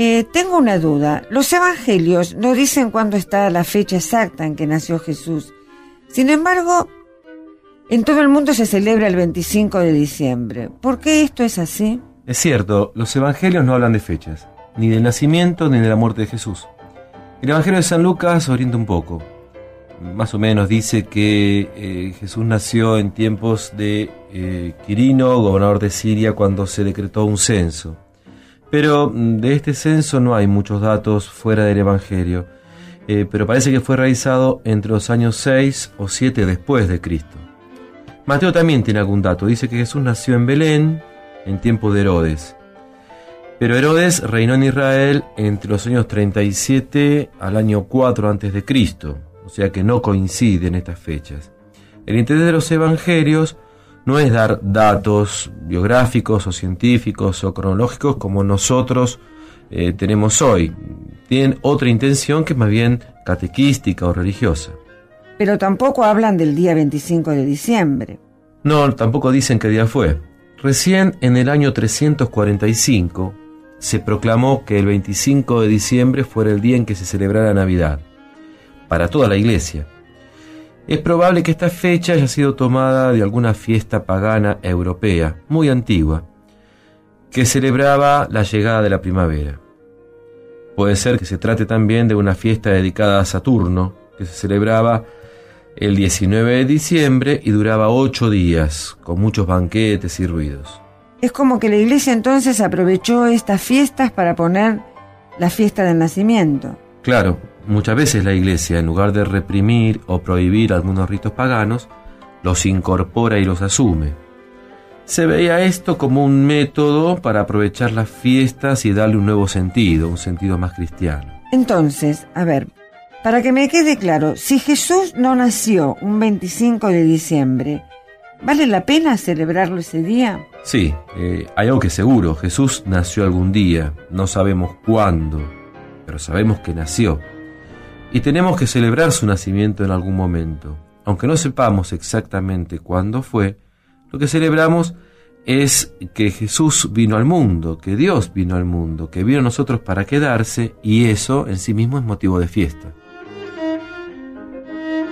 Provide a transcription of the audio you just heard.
Tengo una duda. Los evangelios no dicen cuándo está la fecha exacta en que nació Jesús. Sin embargo, en todo el mundo se celebra el 25 de diciembre. ¿Por qué esto es así? Es cierto, los evangelios no hablan de fechas, ni del nacimiento ni de la muerte de Jesús. El evangelio de San Lucas orienta un poco. Más o menos dice que Jesús nació en tiempos de Quirino, gobernador de Siria, cuando se decretó un censo. Pero de este censo no hay muchos datos fuera del evangelio, pero parece que fue realizado entre los años 6 o 7 después de Cristo. Mateo también tiene algún dato. Dice que Jesús nació en Belén en tiempo de Herodes. Pero Herodes reinó en Israel entre los años 37 al año 4 antes de Cristo, o sea que no coinciden estas fechas. El interés de los evangelios no es dar datos biográficos o científicos o cronológicos como nosotros tenemos hoy. Tienen otra intención que es más bien catequística o religiosa. Pero tampoco hablan del día 25 de diciembre. No, tampoco dicen qué día fue. Recién en el año 345 se proclamó que el 25 de diciembre fuera el día en que se celebrara Navidad, para toda la Iglesia. Es probable que esta fecha haya sido tomada de alguna fiesta pagana europea, muy antigua, que celebraba la llegada de la primavera. Puede ser que se trate también de una fiesta dedicada a Saturno, que se celebraba el 19 de diciembre y duraba 8 días, con muchos banquetes y ruidos. Es como que la Iglesia entonces aprovechó estas fiestas para poner la fiesta del nacimiento. Claro, muchas veces la Iglesia, en lugar de reprimir o prohibir algunos ritos paganos, los incorpora y los asume. Se veía esto como un método para aprovechar las fiestas y darle un nuevo sentido, un sentido más cristiano. Entonces, a ver, para que me quede claro, si Jesús no nació un 25 de diciembre, ¿vale la pena celebrarlo ese día? Sí, hay algo que es seguro, Jesús nació algún día, no sabemos cuándo, pero sabemos que nació. Y tenemos que celebrar su nacimiento en algún momento. Aunque no sepamos exactamente cuándo fue, lo que celebramos es que Jesús vino al mundo, que Dios vino al mundo, que vino a nosotros para quedarse, y eso en sí mismo es motivo de fiesta.